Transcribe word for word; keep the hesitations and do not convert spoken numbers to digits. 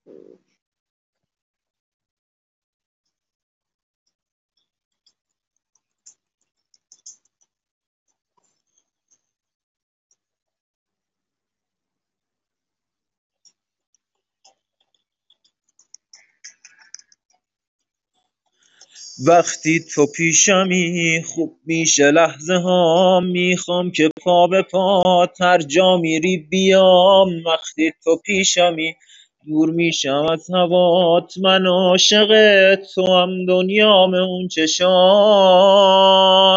وقتی تو پیشمی خوب میشه لحظه هام، میخوام که پا به پا هر جا میری بیام. وقتی تو پیشمی دور میشم از هوات، من عاشق تو هم دنیام اون چشام.